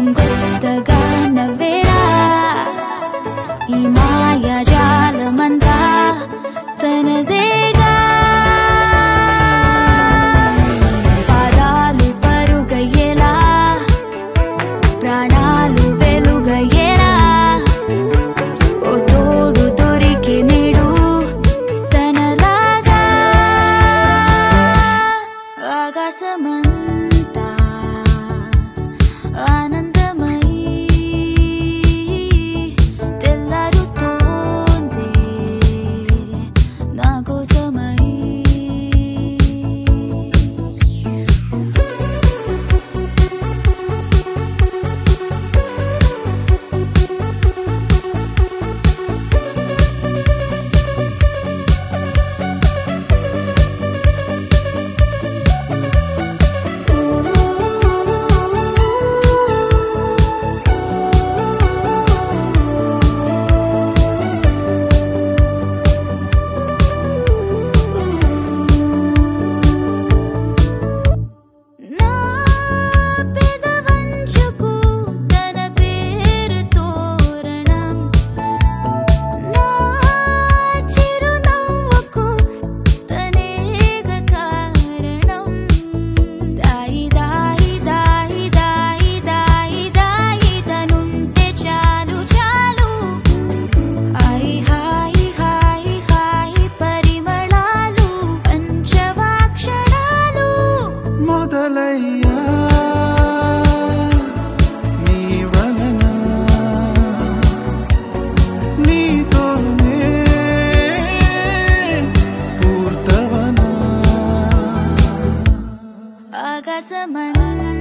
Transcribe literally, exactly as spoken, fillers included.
కొంగొత్తగా నవ్వేరా ఈ మాయాజాలమంతా తనదేగా పాదాలు పరుగయ్యేలా ప్రాణాలు వెలుగయ్యేలా ఓ తోడు దొరికి నేడు తనలాగా ఆకాశమంతా ఆనందమై తెల్లారుతోంది నా కోసమై నా పెదవంచుకు తన పేరు తోరణం నా చిరునవ్వుకు తనేగ కారణం దాయి దాయి దాయి దాయి దాయి దాయి తనుంటే చాలు చాలు హాయి హాయి హాయి హాయి పరిమళాలు పంచవాక్షరాలు మొదలయ్యా నీ వలన నీతోనే పూర్తవనా ఆకాశమంతా